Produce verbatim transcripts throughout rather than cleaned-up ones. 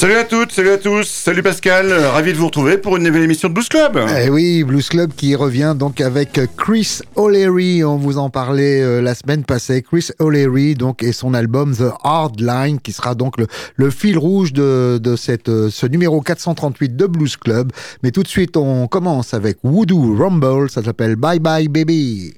Salut à toutes, salut à tous, salut Pascal, ravi de vous retrouver pour une nouvelle émission de Blues Club. Eh oui, Blues Club qui revient donc avec Chris O'Leary, on vous en parlait euh, la semaine passée, Chris O'Leary donc, et son album The Hard Line qui sera donc le, le fil rouge de, de cette, euh, ce numéro quatre cent trente-huit de Blues Club. Mais tout de suite on commence avec Voodoo Rumble, ça s'appelle Bye Bye Baby.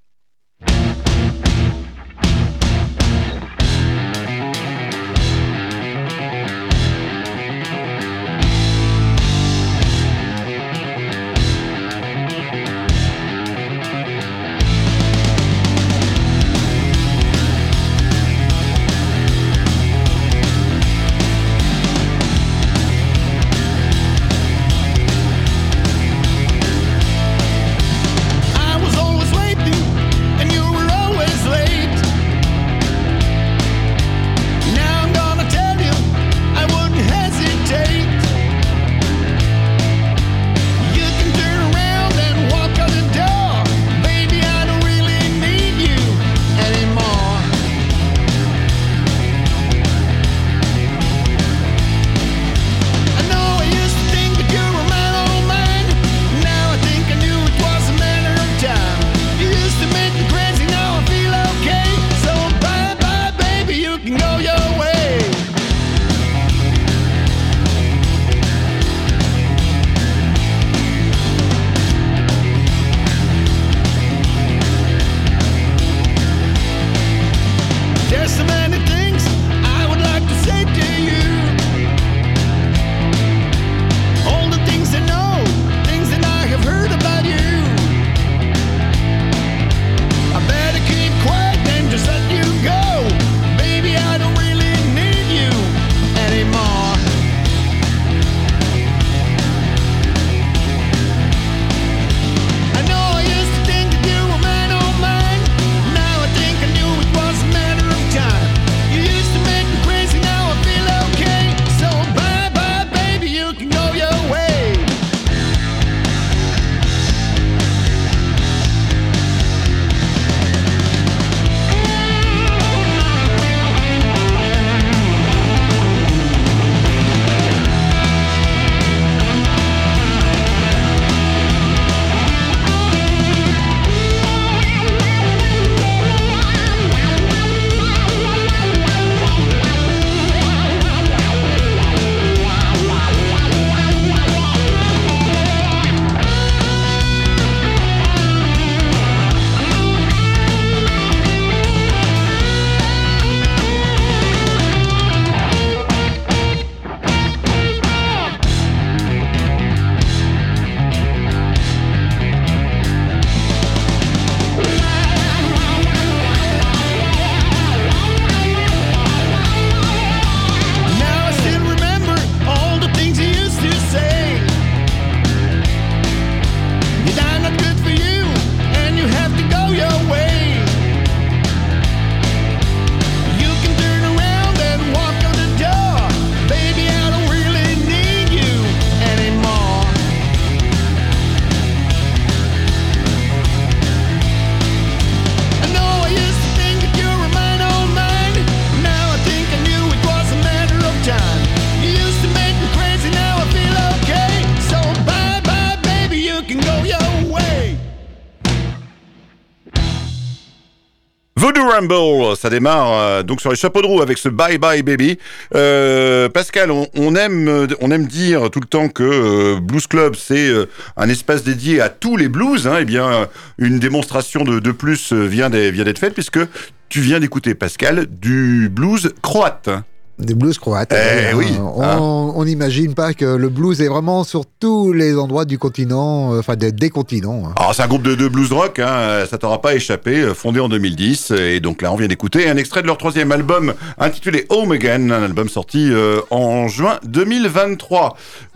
Voodoo Rumble, ça démarre euh, donc sur les chapeaux de roue avec ce Bye Bye Baby. Euh, Pascal, on, on aime, on aime dire tout le temps que euh, Blues Club c'est euh, un espace dédié à tous les blues. Hein, et bien, une démonstration de, de plus vient, des, vient d'être faite puisque tu viens d'écouter, Pascal, du blues croate. Des blues croates. Eh, oui. On n'imagine pas que le blues est vraiment sur tous les endroits du continent, enfin des, des continents. Hein. Alors c'est un groupe de, de blues rock, hein, ça t'aura pas échappé, fondé en deux mille dix. Et donc là on vient d'écouter un extrait de leur troisième album intitulé Home Again, un album sorti euh, en juin deux mille vingt-trois.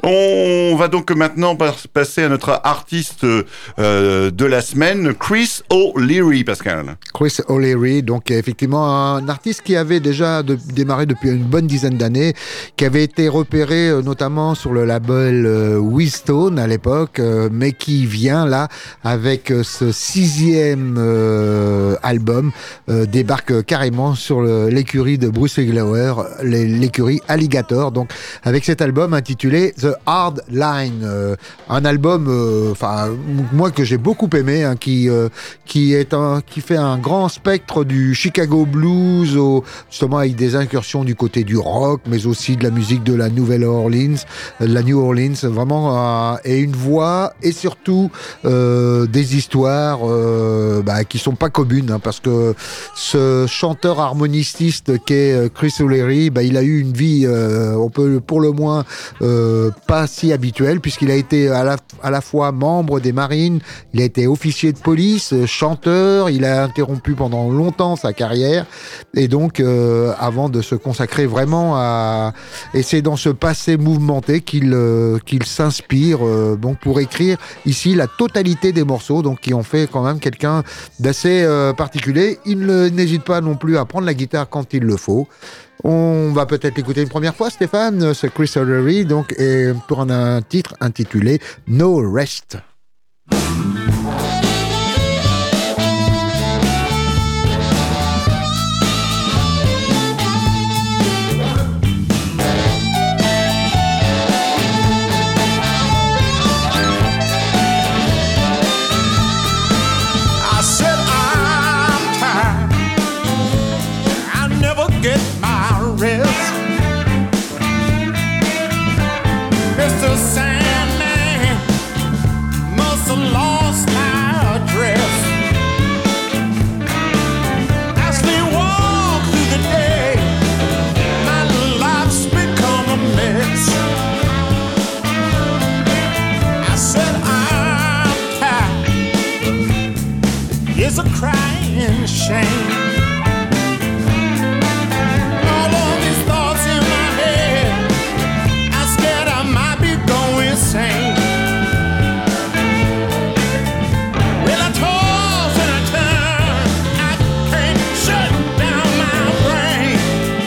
On va donc maintenant passer à notre artiste euh, de la semaine, Chris O'Leary, Pascal. Chris O'Leary, donc effectivement un artiste qui avait déjà de, démarré depuis une bonne dizaine d'années, qui avait été repéré euh, notamment sur le label euh, Wheatstone à l'époque, euh, mais qui vient là avec euh, ce sixième euh, album, euh, débarque carrément sur le, l'écurie de Bruce Iglauer, l'écurie Alligator, donc avec cet album intitulé The Hard Line, euh, un album, enfin euh, moi que j'ai beaucoup aimé, hein, qui euh, qui est un qui fait un grand spectre du Chicago blues, au, justement avec des incursions du côté du rock, mais aussi de la musique de la Nouvelle-Orleans, de la New Orleans, vraiment, euh, et une voix et surtout euh, des histoires euh, bah, qui sont pas communes, hein, parce que ce chanteur harmoniciste qu'est Chris O'Leary, bah, il a eu une vie, euh, on peut pour le moins euh, pas si habituelle, puisqu'il a été à la, à la fois membre des Marines, il a été officier de police, chanteur, il a interrompu pendant longtemps sa carrière, et donc euh, avant de se consacrer vraiment à... Et c'est dans ce passé mouvementé qu'il euh, qu'il s'inspire euh, donc pour écrire ici la totalité des morceaux, donc qui ont fait quand même quelqu'un d'assez euh, particulier. Il ne, n'hésite pas non plus à prendre la guitare quand il le faut. On va peut-être l'écouter une première fois, Stéphane, ce Chris O'Leary, donc, et pour un, un titre intitulé No Rest. Is a crying shame. All of these thoughts in my head, I'm scared I might be going insane. Well, I toss and I turn, I can't shut down my brain.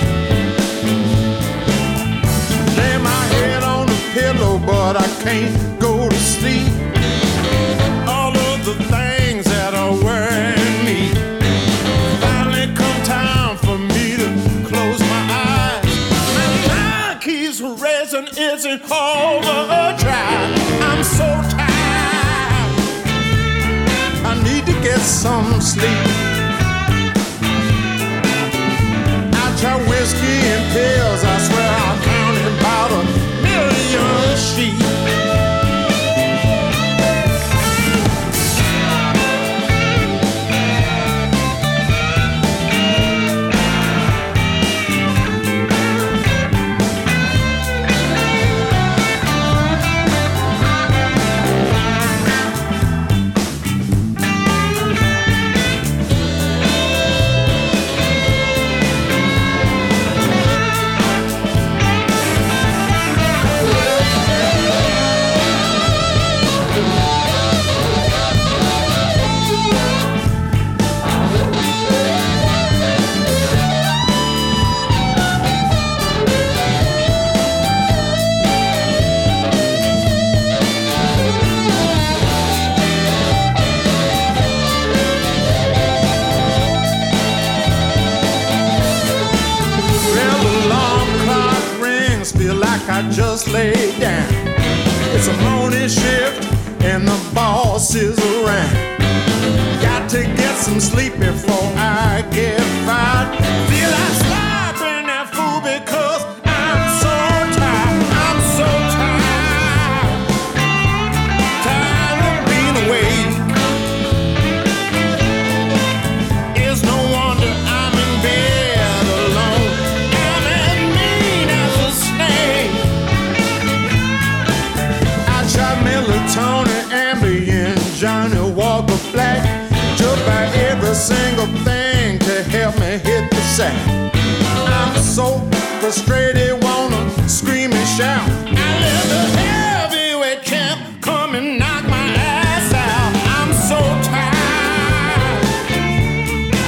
Lay my head on the pillow, but I can't go to sleep. All of the things that are worrying me finally come time for me to close my eyes. My mind keeps racing, it's in overdrive. I'm so tired, I need to get some sleep. I try whiskey and pills, I swear I'll count about a million sheep. I just laid down. It's a morning shift and the boss is around. Got to get some sleep before I get fired. Feel like slapping that fool because I'm so tired. I'm so tired. Tired of being awake. It's no wonder I'm in bed alone. I'm as mean as a snake. Melatonin, Ambien, Johnny Walker Black, just about every single thing to help me hit the sack. I'm so frustrated, wanna scream and shout. I let the heavyweight champ come and knock my ass out. I'm so tired,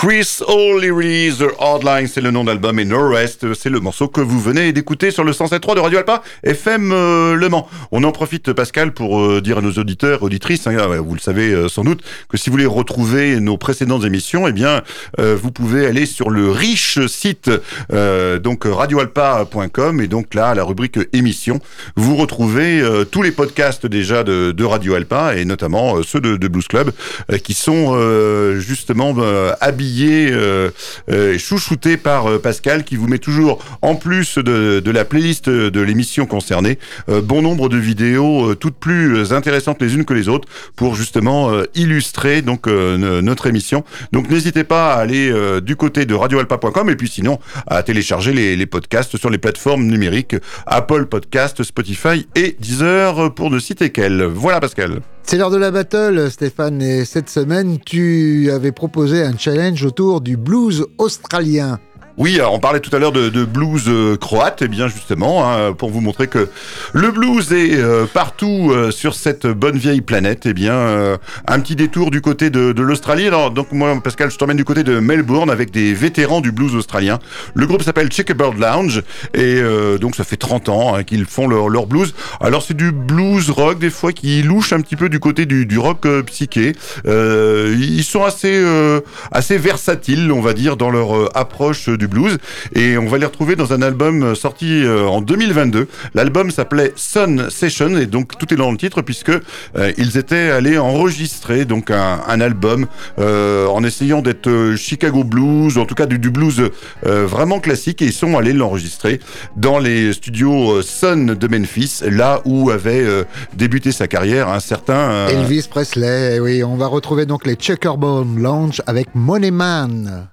Chris O'Leary, The Hardline, c'est le nom d'album, et No Rest, c'est le morceau que vous venez d'écouter sur le cent sept point trois de Radio Alpa F M euh, Le Mans. On en profite, Pascal, pour euh, dire à nos auditeurs, auditrices, hein, vous le savez euh, sans doute, que si vous voulez retrouver nos précédentes émissions, eh bien, euh, vous pouvez aller sur le riche site euh, donc radio alpa point com, et donc là, à la rubrique émissions, vous retrouvez euh, tous les podcasts déjà de, de Radio Alpa, et notamment euh, ceux de, de Blues Club, euh, qui sont euh, justement euh, habillés Euh, euh, chouchouté par euh, Pascal, qui vous met toujours, en plus de, de la playlist de l'émission concernée, euh, bon nombre de vidéos euh, toutes plus intéressantes les unes que les autres pour justement euh, illustrer donc euh, notre émission. Donc n'hésitez pas à aller euh, du côté de radio alpa point com, et puis sinon à télécharger les, les podcasts sur les plateformes numériques Apple Podcast, Spotify et Deezer, pour ne citer qu'elles. Voilà, Pascal. C'est l'heure de la battle, Stéphane, et cette semaine, tu avais proposé un challenge autour du blues australien. Oui, alors on parlait tout à l'heure de, de blues euh, croate, et bien justement, hein, pour vous montrer que le blues est euh, partout euh, sur cette bonne vieille planète, et bien euh, un petit détour du côté de, de l'Australie. Alors donc moi, Pascal, je t'emmène du côté de Melbourne avec des vétérans du blues australien. Le groupe s'appelle Checkerbird Lounge, et euh, donc ça fait trente ans hein, qu'ils font leur, leur blues. Alors c'est du blues rock des fois qui louche un petit peu du côté du, du rock euh, psyché. Euh, ils sont assez euh, assez versatiles, on va dire, dans leur euh, approche du blues, et on va les retrouver dans un album sorti euh, en deux mille vingt-deux. L'album s'appelait Sun Session, et donc tout est dans le titre, puisque euh, ils étaient allés enregistrer donc un, un album euh, en essayant d'être euh, Chicago blues, en tout cas du, du blues euh, vraiment classique, et ils sont allés l'enregistrer dans les studios Sun de Memphis, là où avait euh, débuté sa carrière un certain euh... Elvis Presley. Oui, on va retrouver donc les Checkerbird Lounge avec Money Man.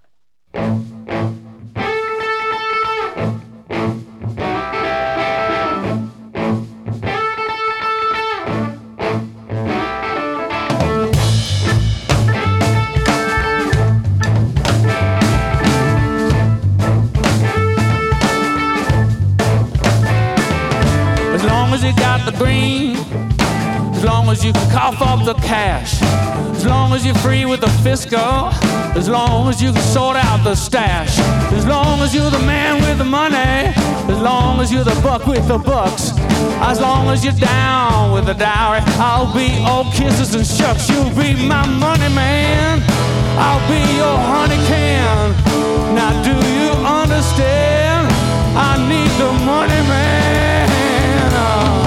The green, as long as you can cough up the cash, as long as you're free with the fiscal, as long as you can sort out the stash, as long as you're the man with the money, as long as you're the buck with the bucks, as long as you're down with the dowry, I'll be all kisses and shucks. You'll be my money man, I'll be your honey can. Now do you understand? I need the money man. Oh.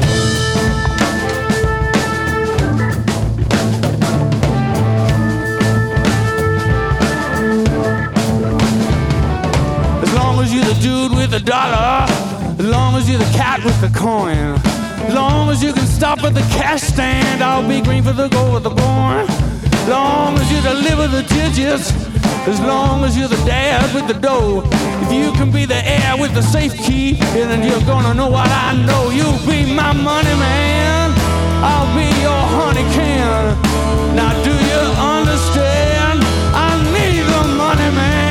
As long as you're the dude with the dollar, as long as you're the cat with the coin, as long as you can stop at the cash stand, I'll be green for the gold with the corn. As long as you deliver the digits, as long as you're the dad with the dough, if you can be the heir with the safe key, then you're gonna know what I know. You'll be my money man, I'll be your honey can. Now do you understand? I need the money man.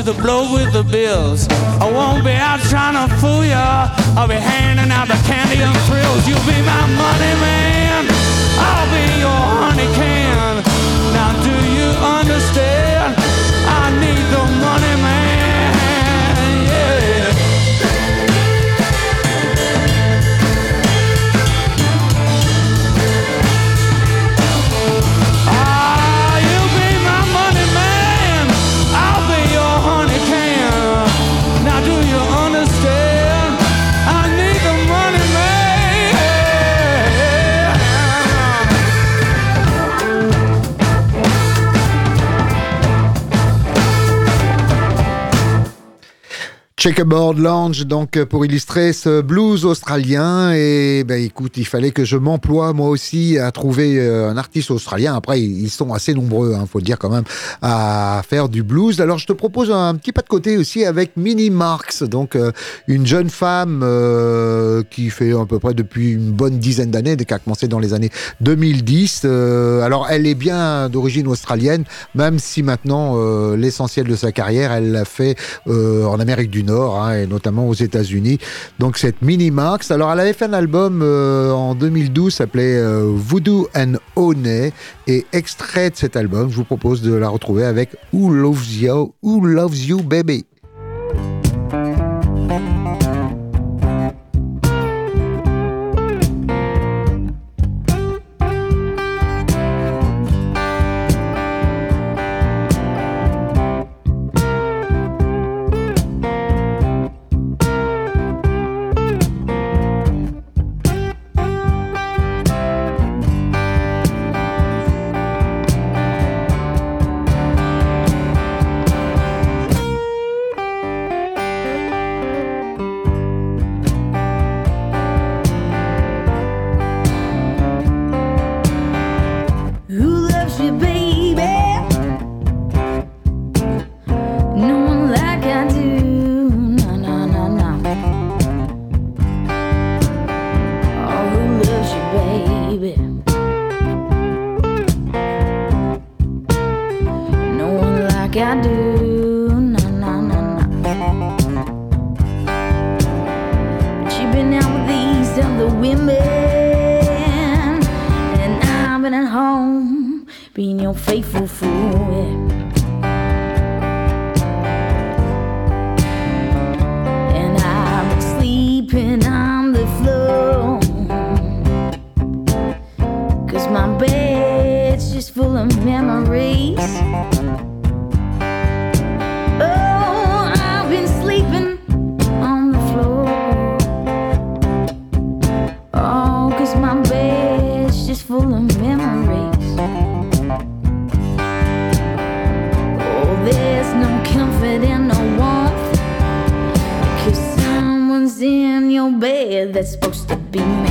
you the blow with the bills. I won't be out trying to fool ya. I'll be handing out the candy and thrills. You'll be my money man, I'll be your honey can. Now do you understand? I need the money man, yeah. Ah, you'll be my money man, I'll be your honey can. Now do you understand? I need the money man. Checkerboard Lounge, donc pour illustrer ce blues australien. Et ben écoute, il fallait que je m'emploie moi aussi à trouver un artiste australien. Après, ils sont assez nombreux, hein, faut le dire quand même, à faire du blues. Alors je te propose un petit pas de côté aussi avec Minnie Marks, donc euh, une jeune femme euh, qui fait à peu près depuis une bonne dizaine d'années, qui a commencé dans les années deux mille dix. Euh, alors elle est bien d'origine australienne, même si maintenant euh, l'essentiel de sa carrière, elle l'a fait euh, en Amérique du Nord. Hein, et notamment aux États-Unis. Donc cette Minnie Marks, alors elle avait fait un album euh, en deux mille douze, s'appelait euh, Voodoo and Honey, et extrait de cet album, je vous propose de la retrouver avec Who Loves You, Who Loves You Baby. That's supposed to be me.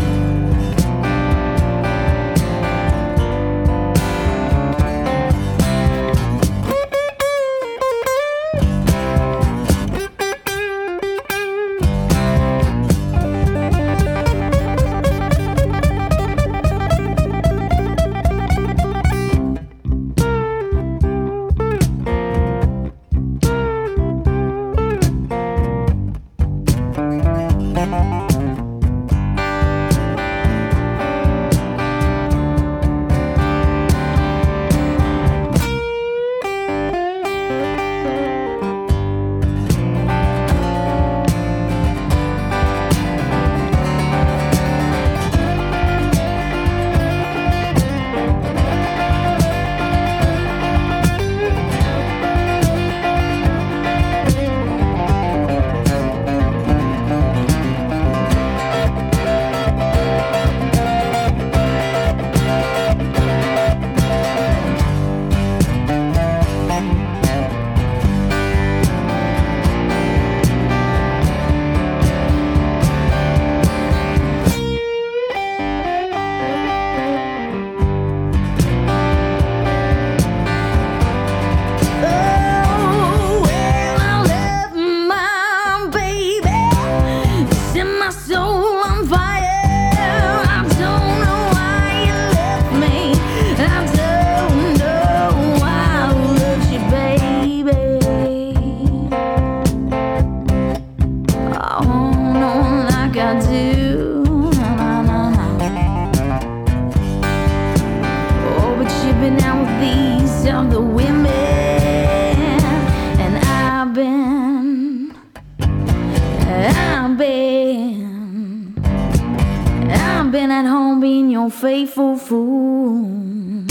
I've been at home being your faithful fool.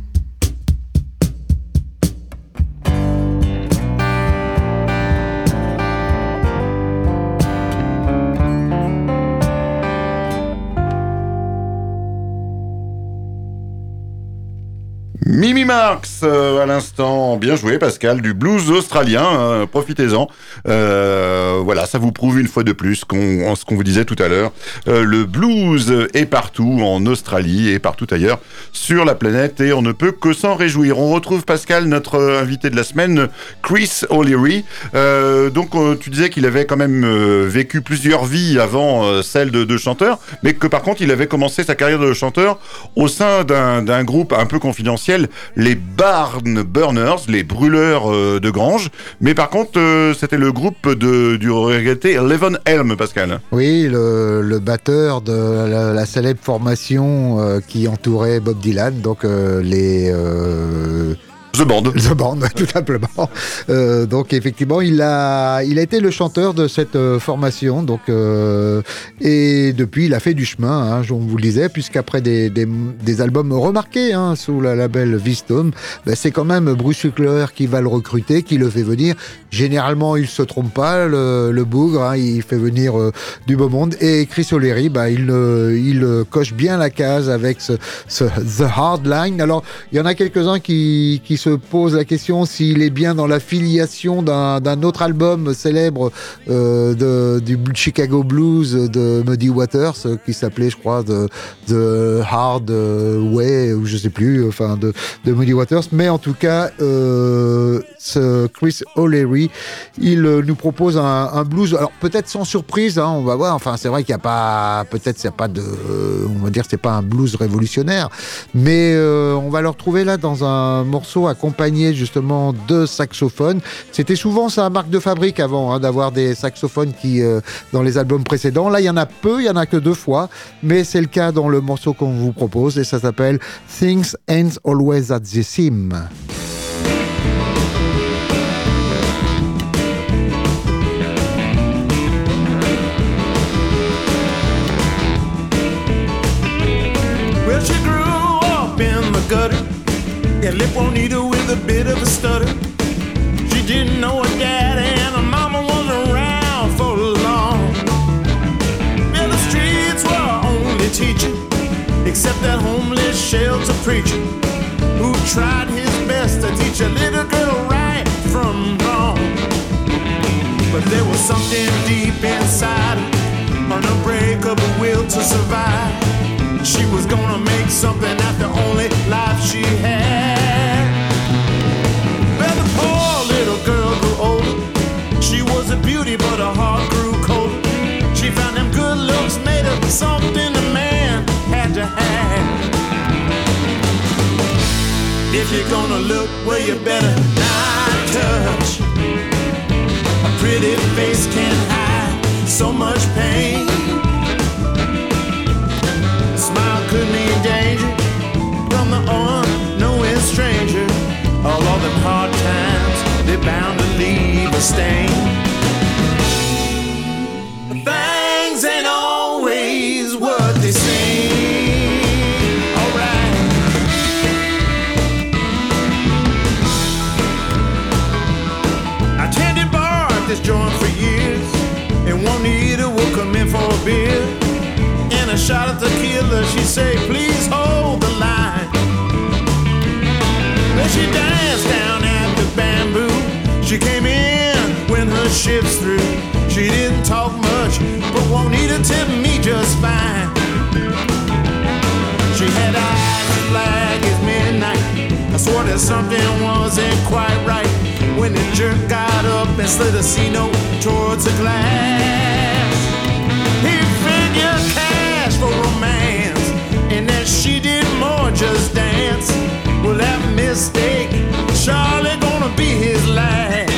Mimi Marx, euh, à l'instant, bien joué Pascal, du blues australien, hein, profitez-en. Euh, voilà, ça vous prouve une fois de plus qu'on, ce qu'on vous disait tout à l'heure, euh, le blues est partout en Australie et partout ailleurs sur la planète et on ne peut que s'en réjouir. On retrouve Pascal, notre invité de la semaine, Chris O'Leary. Euh, donc euh, tu disais qu'il avait quand même euh, vécu plusieurs vies avant euh, celle de, de chanteur, mais que par contre il avait commencé sa carrière de chanteur au sein d'un, d'un groupe un peu confidentiel, les Barn Burners, les brûleurs euh, de grange. Mais par contre, euh, c'était le groupe de, du regretté Levon Helm, Pascal. Oui, le, le batteur de la, la célèbre formation euh, qui entourait Bob Dylan, donc euh, les... Euh The Band. The Band, tout simplement. Euh, donc effectivement, il a, il a été le chanteur de cette euh, formation. Donc, euh, et depuis, il a fait du chemin, hein, on vous le disait, puisqu'après des, des, des albums remarqués hein, sous la label Wisdom, ben, c'est quand même Bruce Wickler qui va le recruter, qui le fait venir. Généralement, il se trompe pas, le, le bougre, hein, il fait venir euh, du beau monde. Et Chris O'Leary, ben, il, euh, il euh, coche bien la case avec ce, ce The Hard Line. Alors, il y en a quelques-uns qui, qui se pose la question s'il est bien dans la filiation d'un, d'un autre album célèbre euh, de, du Chicago Blues de Muddy Waters qui s'appelait, je crois, The, The Hard Way, ou je sais plus, enfin de, de Muddy Waters. Mais en tout cas, euh, ce Chris O'Leary, il nous propose un, un blues. Alors peut-être sans surprise, hein, on va voir. Enfin, c'est vrai qu'il n'y a pas, peut-être c'est pas de, on va dire, c'est pas un blues révolutionnaire, mais euh, on va le retrouver là dans un morceau accompagné justement de saxophones. C'était souvent sa marque de fabrique avant hein, d'avoir des saxophones qui euh, dans les albums précédents. Là, il y en a peu, il y en a que deux fois, mais c'est le cas dans le morceau qu'on vous propose et ça s'appelle Things Ain't Always As They Seem. Well, she grew up in the gutter. Yeah, lip won't eat her with a bit of a stutter. She didn't know her daddy and her mama wasn't around for long. Yeah, the streets were only teaching, except that homeless shelter preacher who tried his best to teach a little girl right from wrong. But there was something deep inside her, an unbreakable will to survive. She was gonna make something out the only life she had. Well, the poor little girl grew older. She was a beauty, but her heart grew colder. She found them good looks made of something a man had to have. If you're gonna look, well, you better not touch. A pretty face can hide so much pain. Smile could mean danger from the unknowing stranger. All of them hard times, they're bound to leave a stain. But things ain't always what they seem. Alright. I tended bar at this joint for years, and Juanita would come in for a beer. And a shot at tequila, she'd say, please hold the line. Then she danced down at the Bamboo. She came in when her shift's through. She didn't talk much, but Juanita tipped me just fine. She had eyes as black as midnight. I swore that something wasn't quite right when the jerk got up and slid a C-note towards the glass. He figured cash for romance, and that she did more just dance. Well, that mistake, Charlie gonna be his last.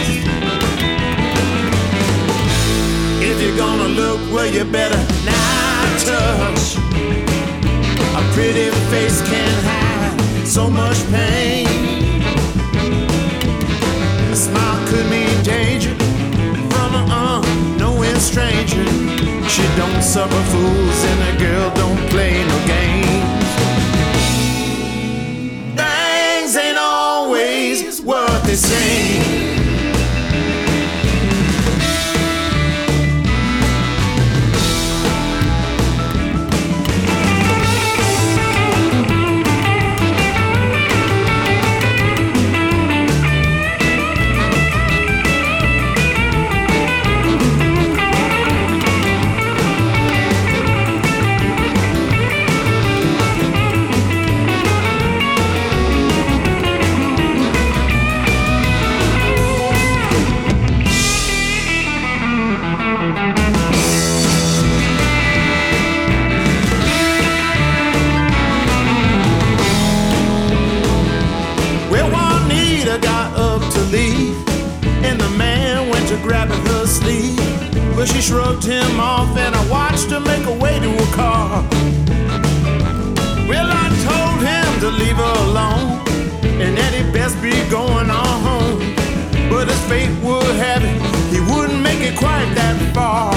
If you're gonna look, well, you better not touch. A pretty face can hide so much pain. A smile could mean danger from an unknowing stranger. She don't suffer fools and a girl don't play Well, Juanita got up to leave, and the man went to grabbing her sleeve. But she shrugged him off, and I watched her make her way to a car. Well, I told him to leave her alone, and that he'd best be going on home. But as fate would have it, he wouldn't make it quite that far.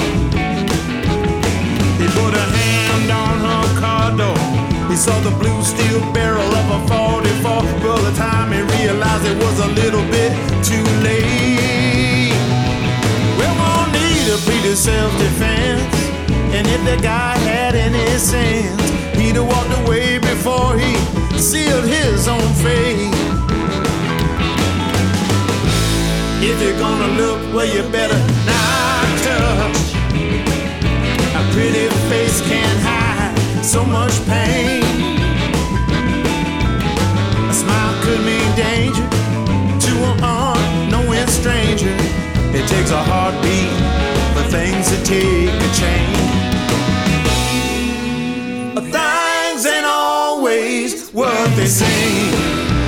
He put a hand on her car door. He saw the blue steel barrel of a forty-four. By the time he realized it was a little bit too late. Well, Juanita pleaded self-defense, and if the guy had any sense, he'd have walked away before he sealed his own fate. If you're gonna look, well, you better not touch. A pretty face can't hide so much pain. A smile could mean danger to an unknowing stranger. It takes a heartbeat for things to take a change. Things ain't always what they seem.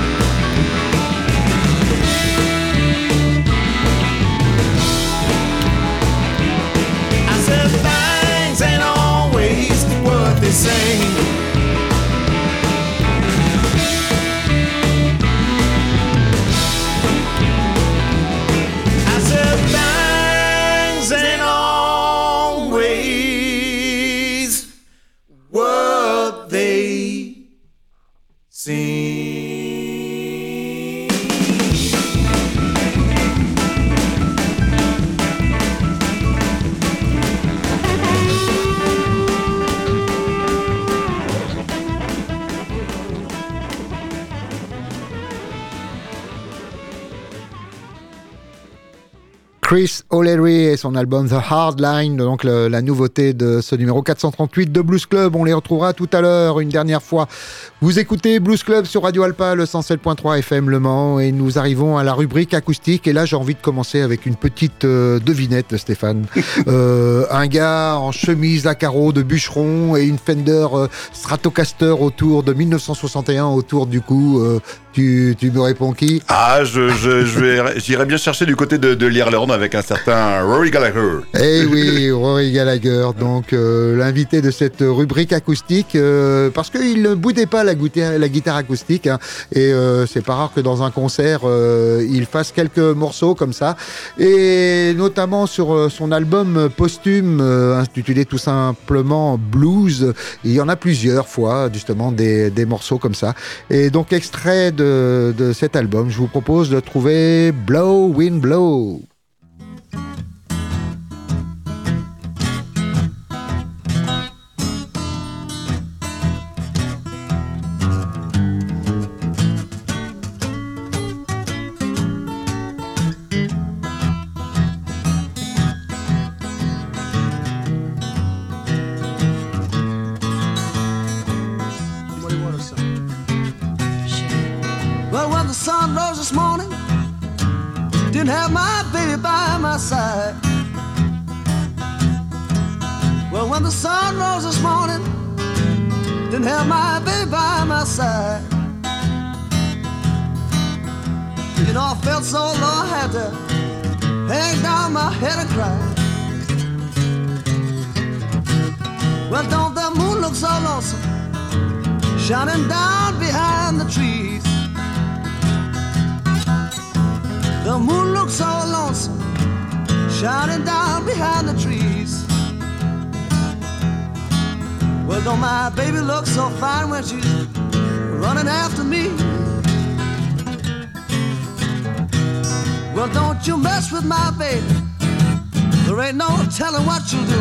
I said things ain't always what they say. I said things ain't always what they seem. Chris O'Leary et son album The Hard Line, donc le, la nouveauté de ce numéro quatre cent trente-huit de Blues Club. On les retrouvera tout à l'heure une dernière fois. Vous écoutez Blues Club sur Radio Alpa, le cent sept point trois F M Le Mans, et nous arrivons à la rubrique acoustique. Et là, j'ai envie de commencer avec une petite euh, devinette de Stéphane. euh, un gars en chemise à carreaux de bûcheron et une Fender euh, Stratocaster autour de mille neuf cent soixante et un autour du cou. Euh, tu, tu me réponds qui? Ah, je, je, je vais, j'irai bien chercher du côté de, de l'Irlande avec un certain Rory Gallagher. Eh oui, Rory Gallagher, donc euh, l'invité de cette rubrique acoustique, euh, parce qu'il ne boudait pas la, guitare, la guitare acoustique, hein, et euh, c'est pas rare que dans un concert, euh, il fasse quelques morceaux comme ça, et notamment sur son album posthume, euh, intitulé tout simplement Blues, il y en a plusieurs fois, justement, des, des morceaux comme ça, et donc extrait de, de cet album, je vous propose de trouver Blow, Wind, Blow. Didn't have my baby by my side. Well, when the sun rose this morning, didn't have my baby by my side. You know, I felt so low I had to hang down my head and cry. Well, don't the moon look so lonesome, shining down behind the trees? The moon looks so lonesome, shining down behind the trees. Well, don't my baby look so fine when she's running after me? Well, don't you mess with my baby, there ain't no telling what you'll do.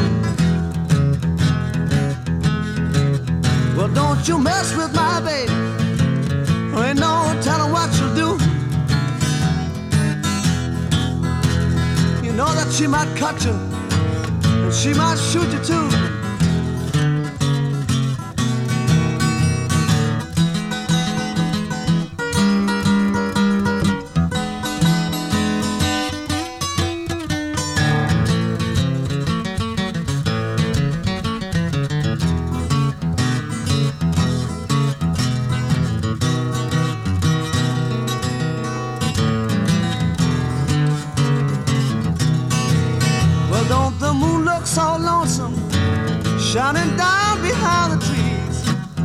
Well, don't you mess with my baby, there ain't no telling what you'll do. You know that she might cut you, and she might shoot you too. moon look so lonesome, shining down behind the trees?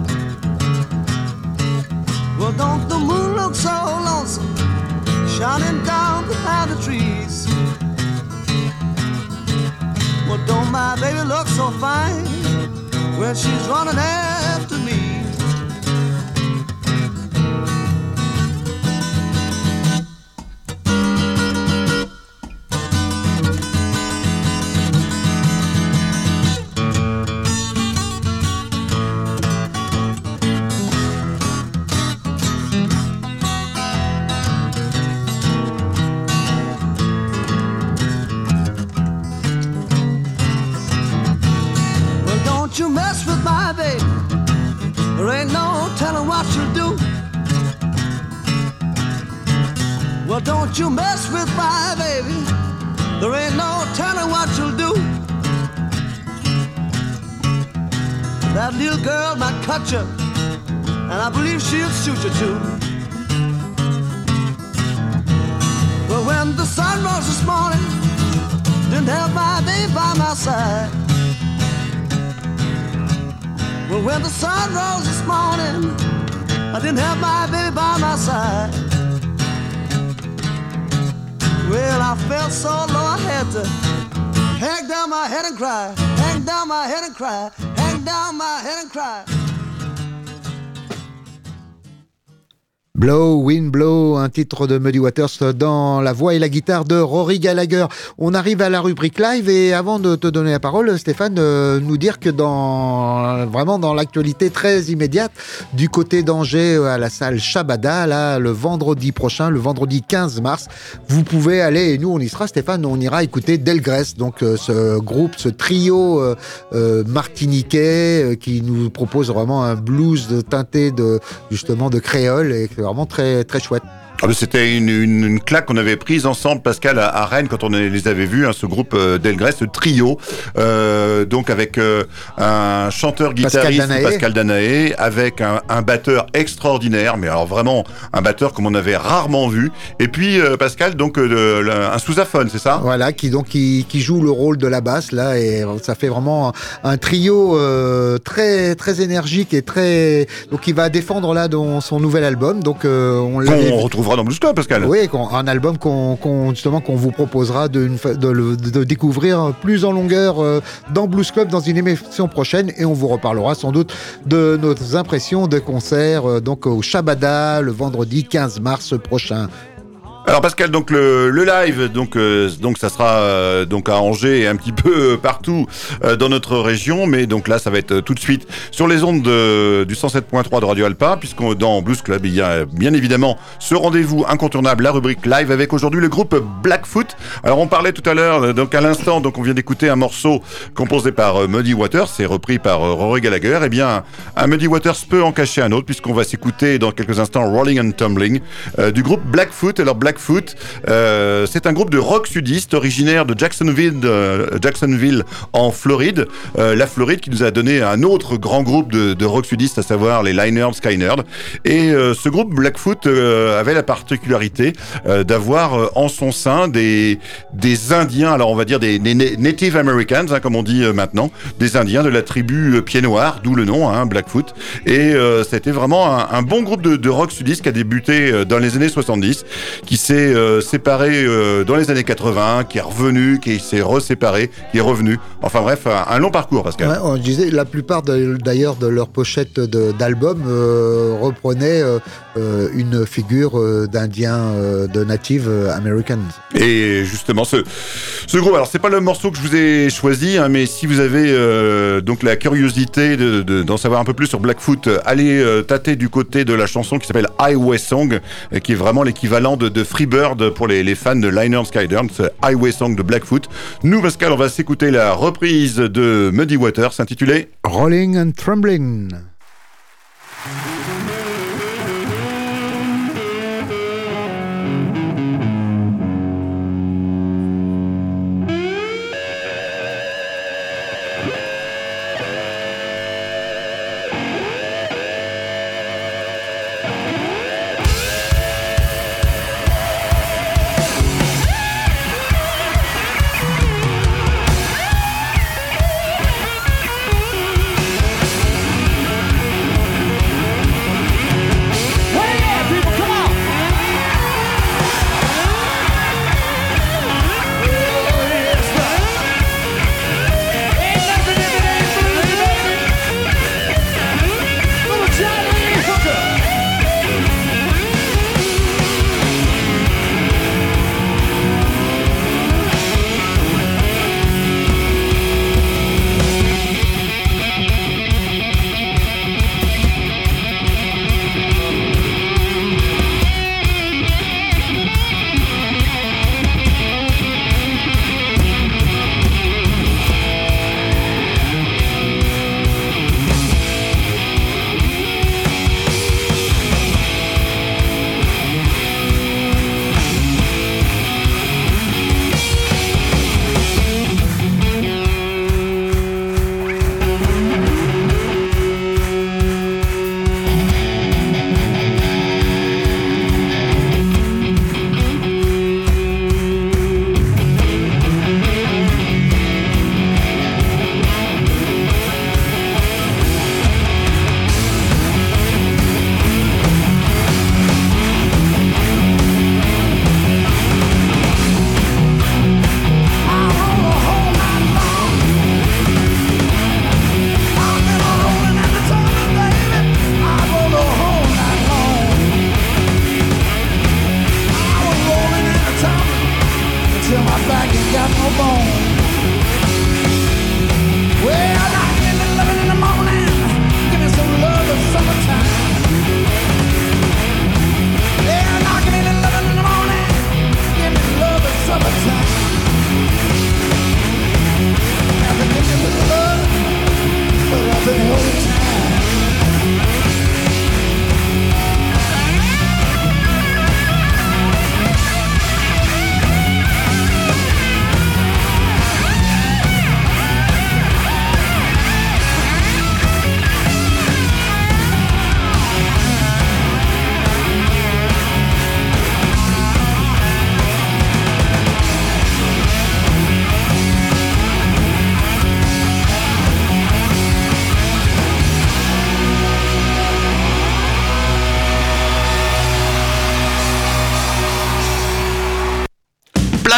Well, don't the moon look so lonesome, shining down behind the trees? Well, don't my baby look so fine when she's running after me? Don't you mess with my baby, there ain't no telling what she'll do. Well, don't you mess with my baby, there ain't no telling what she'll do. That little girl might cut you, and I believe she'll shoot you too. But when the sun rose this morning, didn't have my baby by my side. Well, when the sun rose this morning, I didn't have my baby by my side. Well, I felt so low I had to hang down my head and cry, hang down my head and cry, hang down my head and cry. Blow, Wind Blow, un titre de Muddy Waters dans la voix et la guitare de Rory Gallagher. On arrive à la rubrique live et avant de te donner la parole, Stéphane, euh, nous dire que dans vraiment dans l'actualité très immédiate, du côté d'Angers à la salle Shabada, là, le vendredi prochain, le vendredi quinze mars, vous pouvez aller, et nous on y sera, Stéphane, on ira écouter Delgrès, donc euh, ce groupe, ce trio euh, euh, martiniquais euh, qui nous propose vraiment un blues teinté de justement de créole et vraiment très, très chouette. Ah ben c'était une, une, une claque qu'on avait prise ensemble, Pascal, à, à Rennes, quand on les avait vus, hein, ce groupe euh, Delgrès, ce trio, euh, donc avec euh, un chanteur-guitariste, Pascal Danaé, Pascal Danaé, avec un, un batteur extraordinaire, mais alors vraiment un batteur comme on avait rarement vu, et puis euh, Pascal, donc euh, le, un sousaphone, c'est ça ? Voilà, qui donc qui, qui joue le rôle de la basse là, et ça fait vraiment un, un trio euh, très très énergique et très donc il va défendre là dans son nouvel album, donc euh, on l'avait on retrouvera dans Blues Club, Pascal. Oui, un album qu'on, qu'on justement qu'on vous proposera de, de, de, de découvrir plus en longueur euh, dans Blues Club dans une émission prochaine, et on vous reparlera sans doute de nos impressions de concert euh, donc au Shabada le vendredi quinze mars prochain. Alors Pascal, donc le, le live, donc euh, donc ça sera euh, donc à Angers et un petit peu partout euh, dans notre région, mais donc là ça va être tout de suite sur les ondes de, du cent sept point trois de Radio Alpa, puisqu'on dans Blues Club il y a bien évidemment ce rendez-vous incontournable, la rubrique live, avec aujourd'hui le groupe Blackfoot. Alors on parlait tout à l'heure, donc à l'instant, donc on vient d'écouter un morceau composé par euh, Muddy Waters, c'est repris par euh, Rory Gallagher. Et bien un Muddy Waters peut en cacher un autre, puisqu'on va s'écouter dans quelques instants Rolling and Tumbling euh, du groupe Blackfoot. Alors Blackfoot Blackfoot, euh, c'est un groupe de rock sudiste originaire de Jacksonville, de Jacksonville en Floride. Euh, la Floride qui nous a donné un autre grand groupe de, de rock sudiste, à savoir les Lynyrd Skynyrd. Et euh, ce groupe Blackfoot euh, avait la particularité euh, d'avoir euh, en son sein des, des Indiens, alors on va dire des, des Native Americans, hein, comme on dit euh, maintenant, des Indiens de la tribu euh, Pieds Noirs, d'où le nom, hein, Blackfoot. Et euh, c'était vraiment un, un bon groupe de, de rock sudiste qui a débuté euh, dans les années soixante-dix, qui s'est euh, séparé euh, dans les années quatre-vingts, qui est revenu, qui s'est reséparé, qui est revenu. Enfin bref, un, un long parcours, Pascal. Ouais, on disait, la plupart de, d'ailleurs de leurs pochettes de, d'albums euh, reprenaient euh, euh, une figure euh, d'Indien, euh, de Native Americans. Et justement, ce, ce groupe, alors c'est pas le morceau que je vous ai choisi, hein, mais si vous avez euh, donc la curiosité de, de, d'en savoir un peu plus sur Blackfoot, allez euh, tâter du côté de la chanson qui s'appelle Highway Song, euh, qui est vraiment l'équivalent de, de Freebird pour les, les fans de Lynyrd Skynyrd, ce Highway Song de Blackfoot. Nous, Pascal, on va s'écouter la reprise de Muddy Waters intitulée Rolling and Trembling.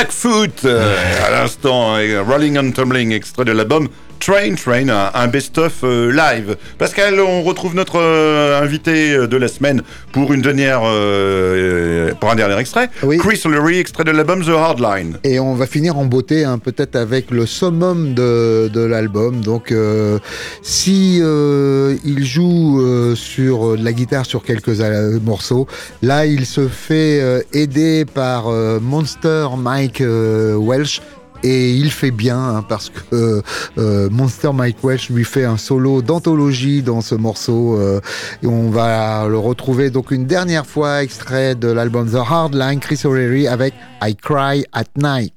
Blackfoot, euh, à l'instant, et Rolling and Tumbling, extrait de l'album Train Train, un, un best-of euh, live. Pascal, on retrouve notre euh, invité de la semaine pour une dernière, euh, pour un dernier extrait. Oui. Chris O'Leary, extrait de l'album The Hardline. Et on va finir en beauté, hein, peut-être avec le summum de, de l'album. Donc, euh, si euh, il joue euh, sur de la guitare sur quelques euh, morceaux, là, il se fait euh, aider par euh, Monster Mike euh, Welch. Et il fait bien, hein, parce que euh, Monster Mike Welch lui fait un solo d'anthologie dans ce morceau. Euh, et on va le retrouver donc une dernière fois, extrait de l'album The Hardline, Chris O'Leary avec I Cry at Night.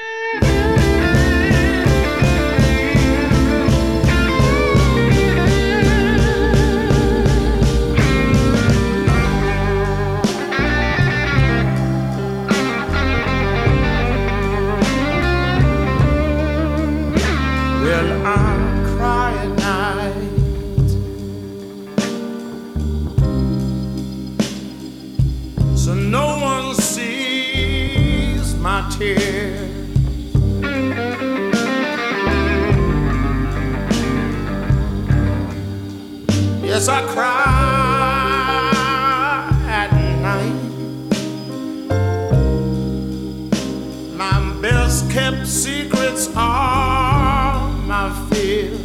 Yes, I cry at night. My best kept secrets are my fears.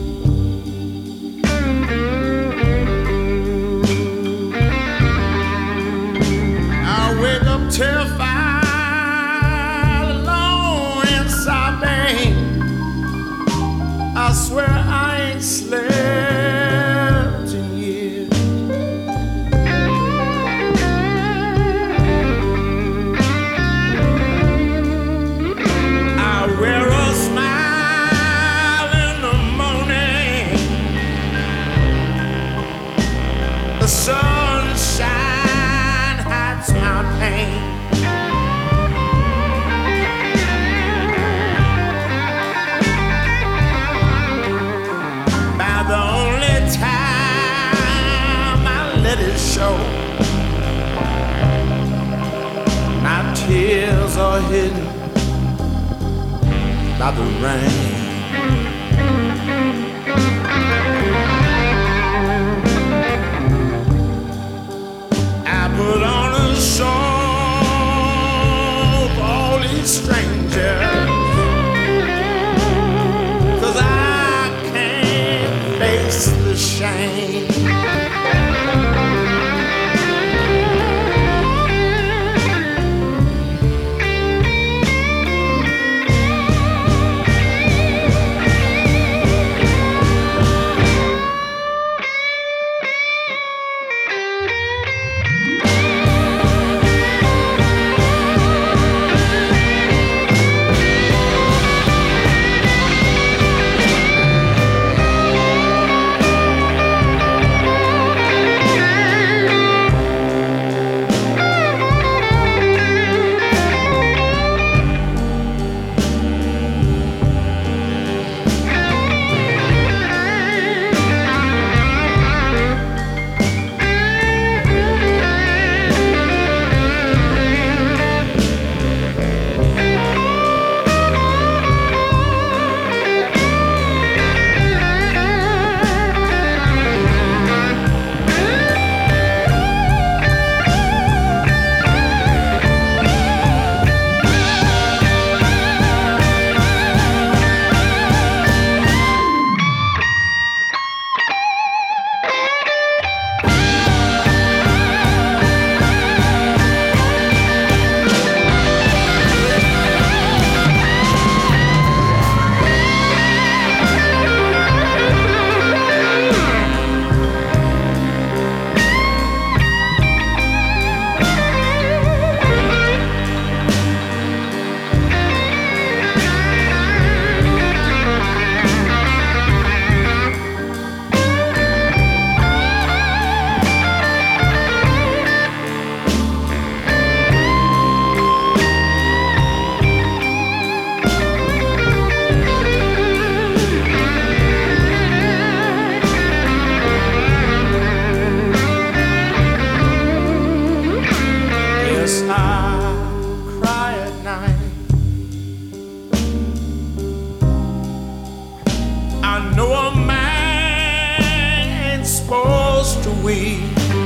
I wake up terrified, alone inside pain. I swear I ain't slept. Sunshine hides my pain. By the only time I let it show, my tears are hidden by the rain. Put on a show for all these strangers, 'cause I can't face the shame. I know a man's supposed to weep.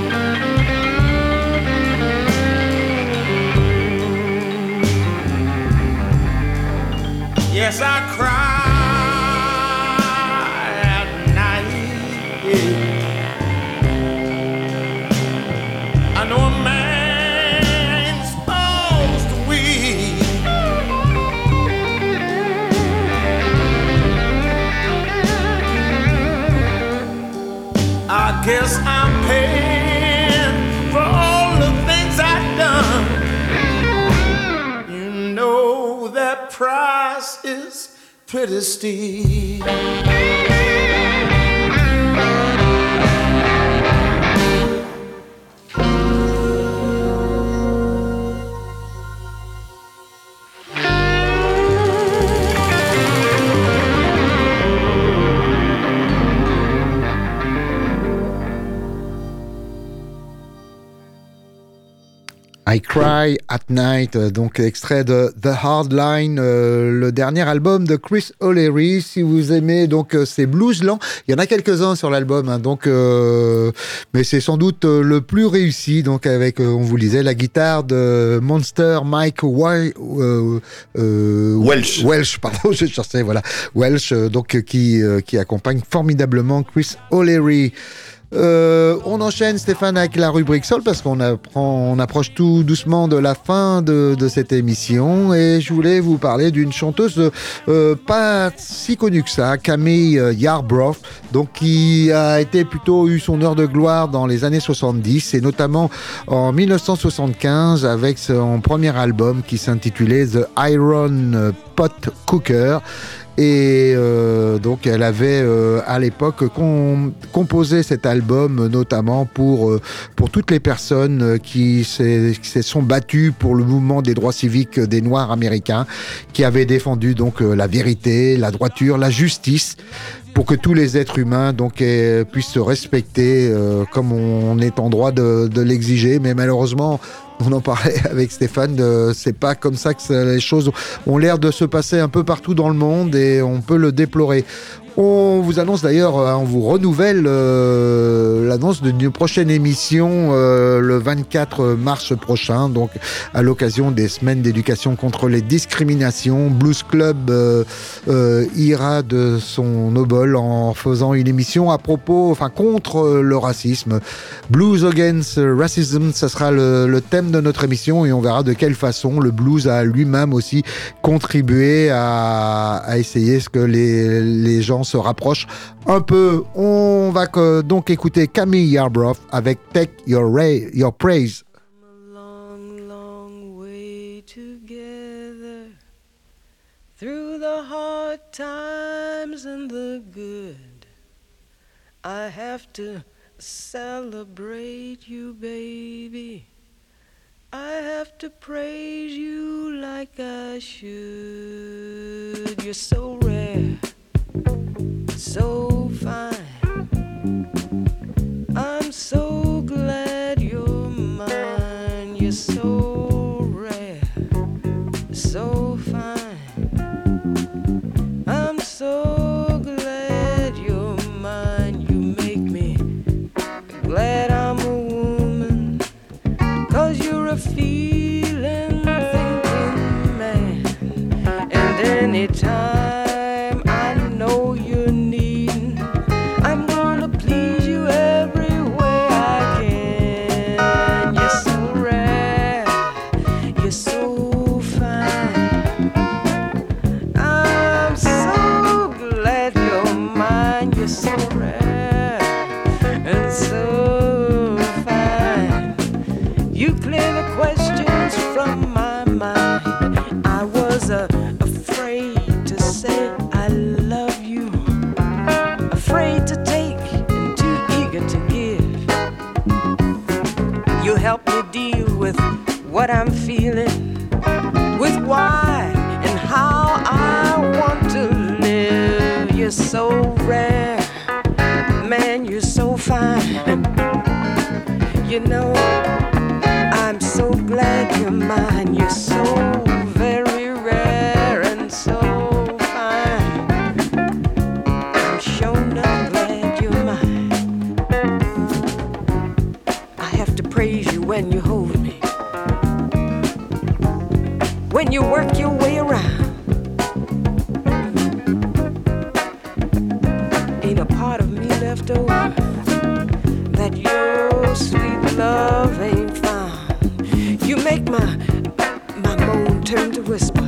Yes, I cry at night. I know a man's supposed to weep. I guess I'm paying for all the things I've done. You know that price is pretty steep. I Cry at Night, donc extrait de The Hard Line, euh, le dernier album de Chris O'Leary. Si vous aimez donc euh, ces blues lents, il y en a quelques-uns sur l'album, hein, donc euh, mais c'est sans doute euh, le plus réussi. Donc avec, euh, on vous le disait, la guitare de Monster Mike Wy- euh, euh, Welch. Welch, pardon, je cherchais, voilà, Welch, euh, donc qui euh, qui accompagne formidablement Chris O'Leary. Euh, on enchaîne, Stéphane, avec la rubrique Soul parce qu'on apprend, on approche tout doucement de la fin de, de cette émission et je voulais vous parler d'une chanteuse euh, pas si connue que ça, Camille Yarbrough, donc qui a été plutôt eu son heure de gloire dans les années soixante-dix et notamment en dix-neuf cent soixante-quinze avec son premier album qui s'intitulait The Iron Pot Cooker. Et euh, donc elle avait euh, à l'époque com- composé cet album notamment pour euh, pour toutes les personnes qui, qui se sont battues pour le mouvement des droits civiques des Noirs américains, qui avaient défendu donc euh, la vérité, la droiture, la justice, pour que tous les êtres humains donc eh, puissent se respecter euh, comme on est en droit de, de l'exiger. Mais malheureusement, on en parlait avec Stéphane, euh, c'est pas comme ça que ça, les choses ont l'air de se passer un peu partout dans le monde et on peut le déplorer. On vous annonce d'ailleurs, on vous renouvelle euh, l'annonce d'une prochaine émission euh, le vingt-quatre mars prochain, donc à l'occasion des semaines d'éducation contre les discriminations. Blues Club euh, euh, ira de son obol en faisant une émission à propos, enfin contre le racisme. Blues Against Racism, ça sera le, le thème de notre émission et on verra de quelle façon le blues a lui-même aussi contribué à, à essayer ce que les, les gens se rapproche un peu. On va que, donc écouter Camille Yarbrough avec Take Your, Ray, Your Praise. A long, long way together through the hard times and the good. I have to celebrate you, baby. I have to praise you like I should. You're so rare, so fine. I'm so glad you're mine. You're so rare, so fine. I'm so glad you're mine. You make me glad I'm a woman, 'cause you're a feeling, thinking man. And anytime what I'm feeling, with why and how I want to live. You're so rare, man, you're so fine. You know, I'm so glad you're mine. You're so very rare and so fine. I'm left over that your sweet love ain't found. You make my my moan turn to whisper.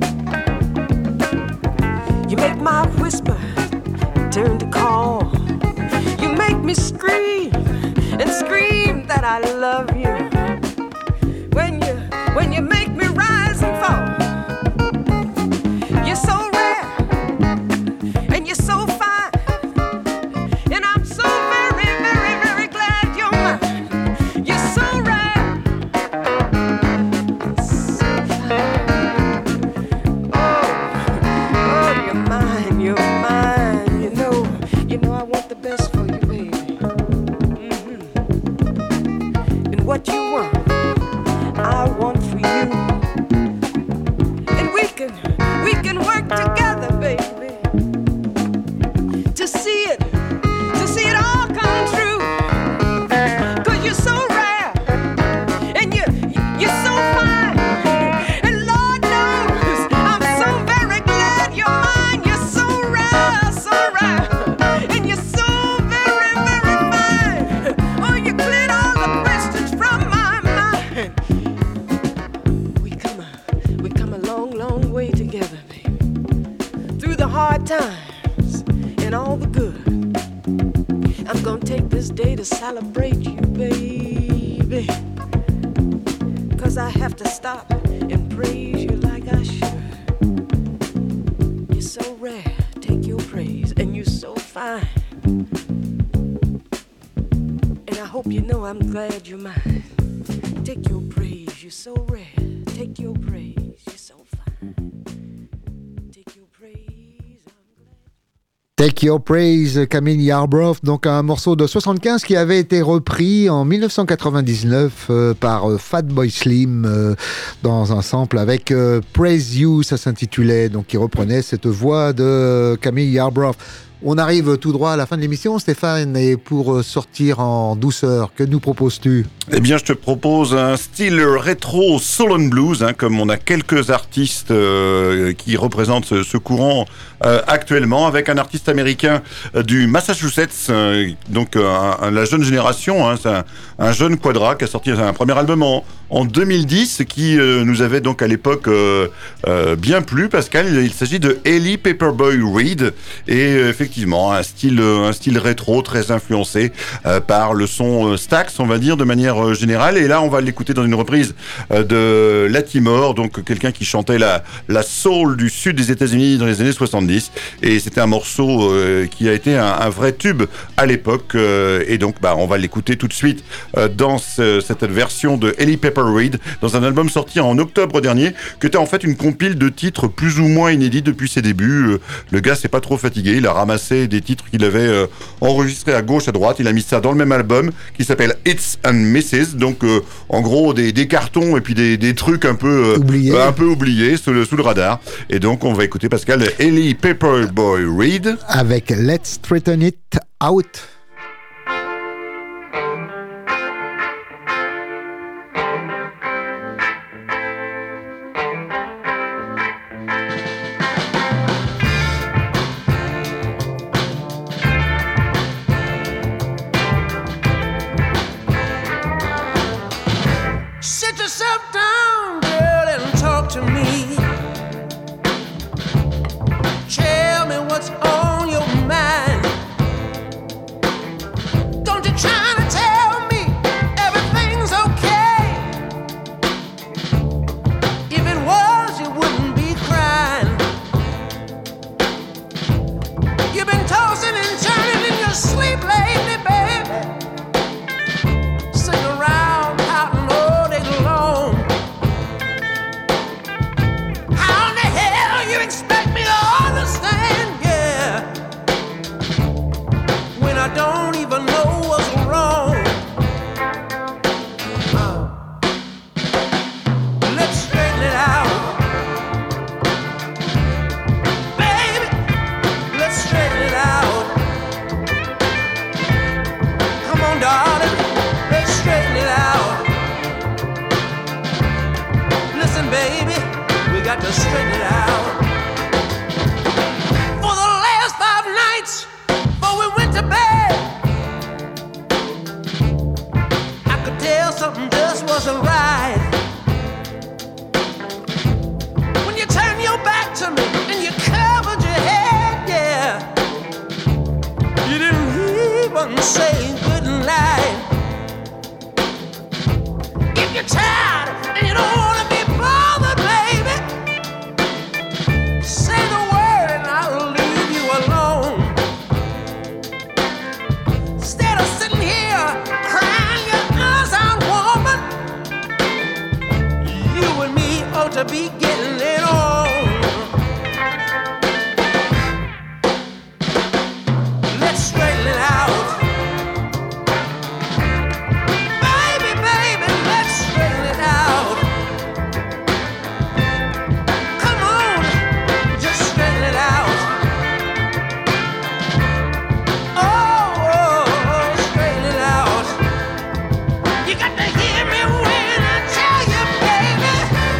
You make my whisper turn to call. You make me scream and scream that I love you. When you when you make me rise and fall. You're so rare and you're so fine, and I'm so very, very, very glad you're mine. You're so rare, so fine. Oh, oh, you're mine, you're mine. You know, you know I want the best for you, baby. Mm-hmm. And what you want, I want for you. And we can, we can work together, baby, to see it, to see it all come true. Cause you're so rare, and you, you're so fine. And Lord knows, I'm so very glad you're mine. You're so rare, so rare, and you're so very, very fine. Oh, you cleared all the questions from my mind. We come a, we come a long, long way together, baby. Through the hard times and all the good. I'm gonna take this day to celebrate you, baby. Cause I have to stop and praise you like I should. You're so rare, take your praise, and you're so fine. And I hope you know I'm glad you're mine. Take your praise, you're so rare. Take your praise, you're so fine. Take your praise, I'm glad. Take Your Praise, Camille Yarbrough, donc un morceau de soixante-quinze qui avait été repris en dix-neuf cent quatre-vingt-dix-neuf euh, par euh, Fatboy Slim euh, dans un sample avec euh, Praise You, ça s'intitulait, donc qui reprenait cette voix de euh, Camille Yarbrough. On arrive tout droit à la fin de l'émission, Stéphane, et pour sortir en douceur, que nous proposes-tu ? Eh bien, je te propose un style rétro soul and blues, hein, comme on a quelques artistes euh, qui représentent ce, ce courant euh, actuellement, avec un artiste américain euh, du Massachusetts, euh, donc euh, un, la jeune génération, hein, c'est un, un jeune quadra qui a sorti un premier album en, en deux mille dix, qui euh, nous avait donc à l'époque euh, euh, bien plu, Pascal. Il, il s'agit de Ellie Paperboy Reed, et euh, effectivement un style, un style rétro très influencé euh, par le son euh, Stax, on va dire, de manière euh, générale. Et là, on va l'écouter dans une reprise euh, de Latimore, donc quelqu'un qui chantait la, la soul du sud des États-Unis dans les années soixante-dix. Et c'était un morceau euh, qui a été un, un vrai tube à l'époque. Euh, et donc, bah, on va l'écouter tout de suite euh, dans ce, cette version de Ellie Pepper Reed, dans un album sorti en octobre dernier, qui était en fait une compile de titres plus ou moins inédits depuis ses débuts. Euh, le gars s'est pas trop fatigué, il a ramassé des titres qu'il avait euh, enregistrés à gauche, à droite. Il a mis ça dans le même album qui s'appelle Hits and Misses. Donc, euh, en gros, des, des cartons et puis des, des trucs un peu, euh, oubliés. Euh, un peu oubliés sous le, sous le radar. Et donc, on va écouter Pascal Ellie Paperboy Reed avec Let's Straighten It Out. Sit yourself down, girl, and talk to me. Tell me what's on your mind. Don't you try to tell me everything's okay. If it was, you wouldn't be crying. You've been tossing and turning in your sleep lately, baby. Sitting around pouting all day long. How in the hell you expect me to understand, yeah, when I don't even know what's wrong? Uh, let's straighten it out, baby. Let's straighten it out. Come on, darling. Let's straighten it out. Listen, baby, we got to straighten it out. For the last five nights, before we went to bed, and say goodnight. If you're tired and you don't want to be bothered, baby, say the word and I'll leave you alone. Instead of sitting here crying your eyes out, woman, you and me ought to be getting it on. Let's straighten it out. Baby, baby, let's straighten it out. Come on, just straighten it out. Oh, oh, straighten it out. You got to hear me when I tell you, baby.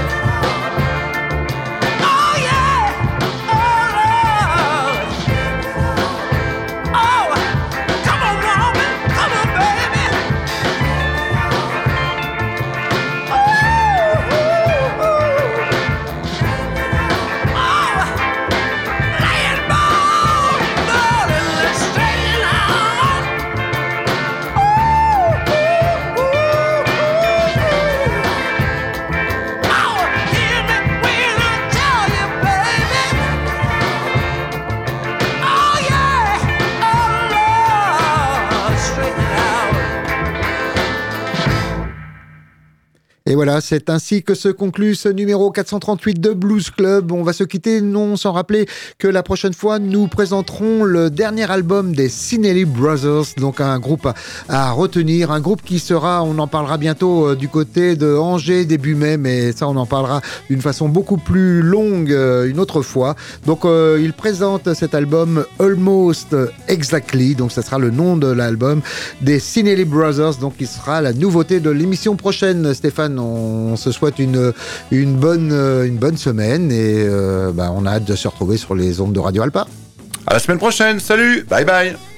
Oh, yeah. Oh, Lord. Oh, come on, woman. Come on, baby. Oh, ooh, ooh. Oh, lay it down, darling. Let's straighten it out. Oh, ooh, ooh, ooh. Oh, hear me when I tell you, baby. Oh, yeah. Oh, Lord. Straighten it out. Et voilà, c'est ainsi que se conclut ce numéro quatre cent trente-huit de Blues Club. On va se quitter, non sans rappeler que la prochaine fois, nous présenterons le dernier album des Sinelli Brothers, donc un groupe à, à retenir, un groupe qui sera, on en parlera bientôt euh, du côté de Angers début mai, mais ça on en parlera d'une façon beaucoup plus longue euh, une autre fois. Donc euh, il présente cet album Almost Exactly, donc ça sera le nom de l'album des Sinelli Brothers, donc il sera la nouveauté de l'émission prochaine. Stéphane, on se souhaite une, une, bonne, une bonne semaine et euh, bah, on a hâte de se retrouver sur les ondes de Radio Alpa. À la semaine prochaine. Salut. Bye bye.